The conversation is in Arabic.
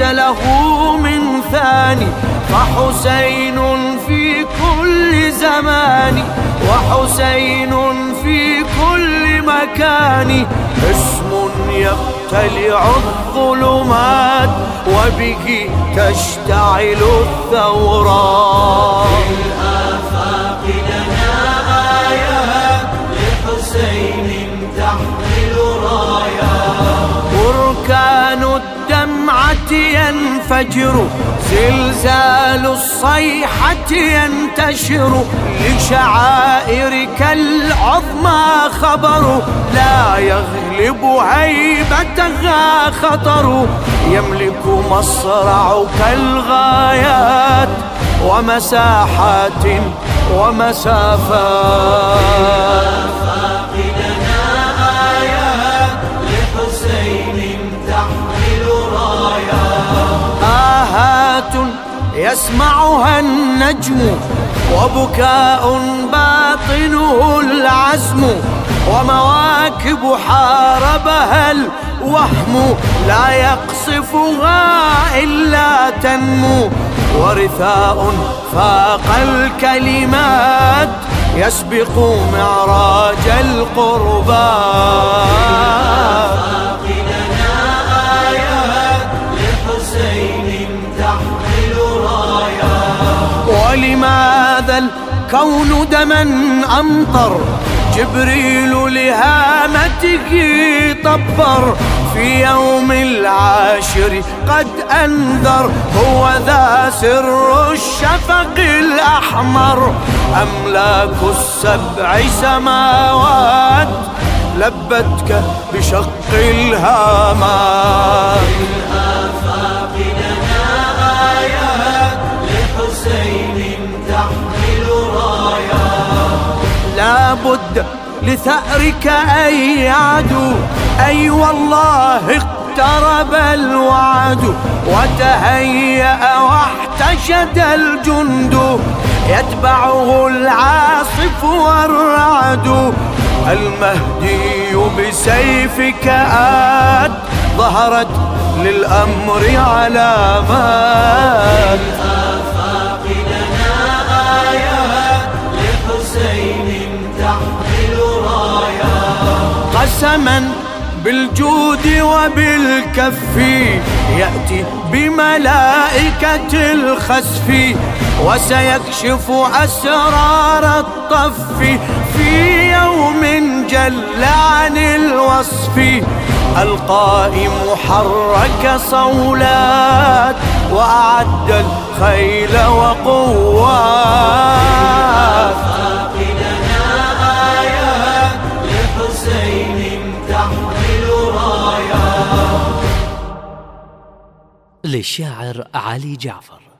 ليس له من ثاني، فحسين في كل زمان وحسين في كل مكان، اسم يبتلع الظلمات وبه تشتعل الثورات. في الآفاق لنا آيات لحسين تحمل رايات، بركان الدمعة ينفجر، زلزال الصيحة ينتشر، لشعائرك العظمى خبر، لا يغلب هيبتها خطر، يملك مصرعك الغايات ومساحات ومسافات. آهات يسمعها النجم وبكاء باطنه العزم، ومواكب حاربها الوهم، لا يقصفها إلا تنمو، ورثاء فاق الكلمات يسبق معراج القربات. ولماذا الكون دما أمطر، جبريل لهامته طبر، في يوم العاشر قد أنذر، هو ذا سر الشفق الأحمر، أملاك السبع سماوات لبتك بشق الهامات. لا بد لثأرك أي عدو، أي والله اقترب الوعد، وتهيأ واحتشد الجند، يتبعه العاصف والرعد، المهدي بسيفك آت، ظهرت للأمر علامات. قسما بالجود وبالكف، يأتي بملائكة الخسف، وسيكشف أسرار الطف، في يوم جل عن الوصف، القائم حرك صولات، وأعد الخيل وقوات. للشاعر علي جعفر.